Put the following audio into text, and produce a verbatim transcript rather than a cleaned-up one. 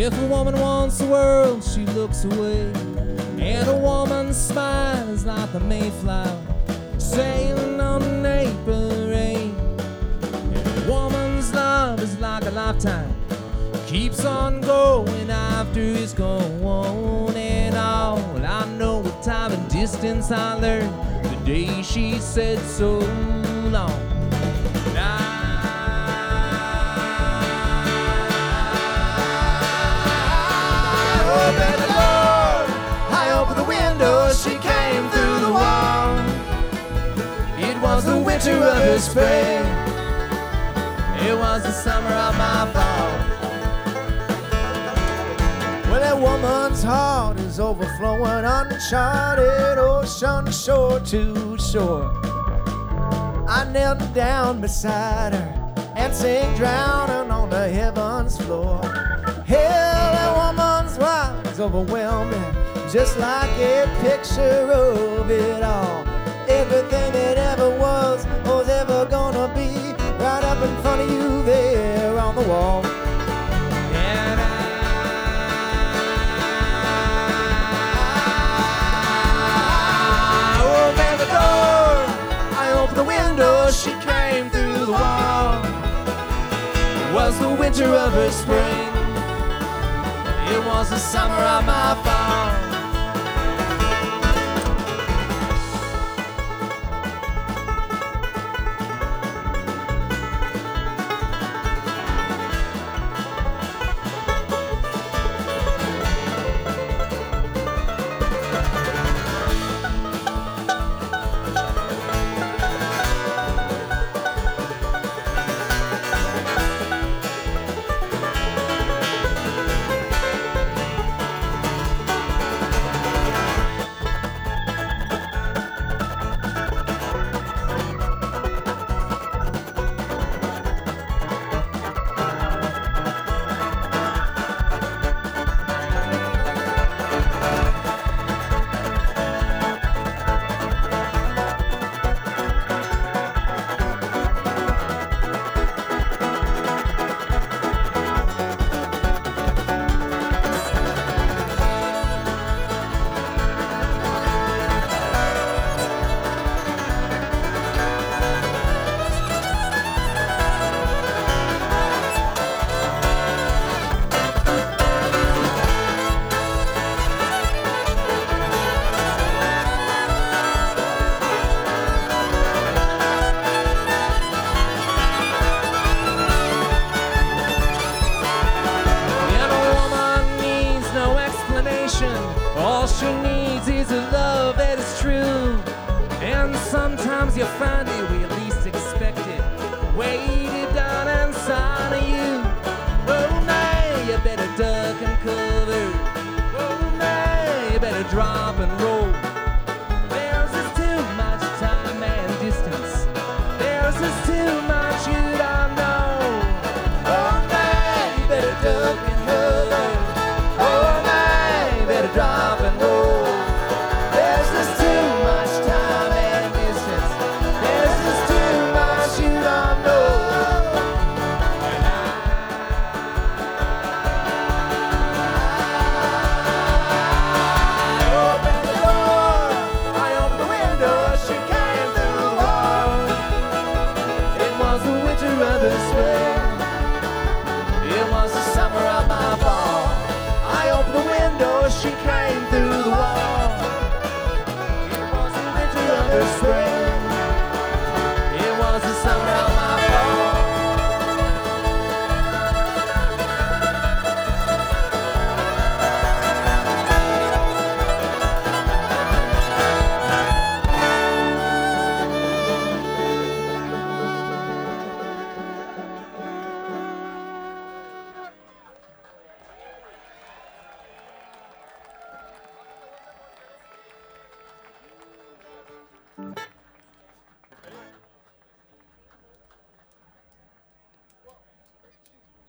If a woman wants the world, she looks away, and a woman's smile is like the Mayflower sailing on an April rain. And a woman's love is like a lifetime, keeps on going after it's gone. And all I know with time and distance, I learned the day she said so long. Open the door, I opened the window, she came through the wall. It was the winter of her spring, it was the summer of my fall. Well, that woman's heart is overflowing, uncharted ocean, shore to shore. I knelt down beside her and sang drowning on the heaven's floor. Hell, that woman's wild is overwhelming, just like a picture of it all. Everything that ever was, or was ever gonna be, right up in front of you there on the wall. And I, I opened the door, I opened the window, she came through the wall. It was the winter of her spring, it was the summer of my fall. All she needs is a love that is true, and sometimes you find it where you least expect it, weighted down inside of you. Oh man, you better duck and cover. Oh man, you better drop and roll. There's just too much time and distance, there's just too much you don't know. Oh man, you better duck and cover. Oh man, you better drop and roll. There's just too much time and distance, there's just too much you don't know. And I opened the door, I opened the window, she came through the wall. It was the winter of the spring, it was the summer of my fall. I opened the window, she came through the wall. It was the winter of the spring, it was the summer of